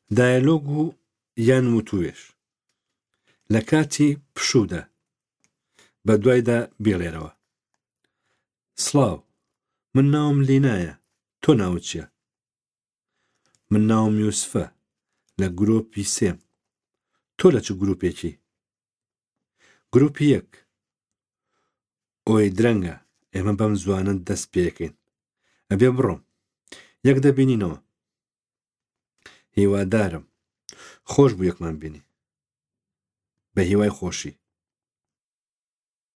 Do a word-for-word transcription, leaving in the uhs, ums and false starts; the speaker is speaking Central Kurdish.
دایلۆگ و یان وتوێژ لە کاتی پشوودا بە دوایدا بێڵێرەوە. سڵاو، من ناوم لینایە، تۆ ناوت چییە؟ من ناوم یوسفە، لە گرۆپی سێم. تۆ لە چ گرۆپێکی؟ گرۆپی یەک. ئۆی درەنگە، ئێمە بەم زوانە دەست پێەکەین. ئەبێ بڕۆم، یەک دەبینینەوە. هیوادارم خۆش بوو یەکمان بینی. بە هیوای خۆشی.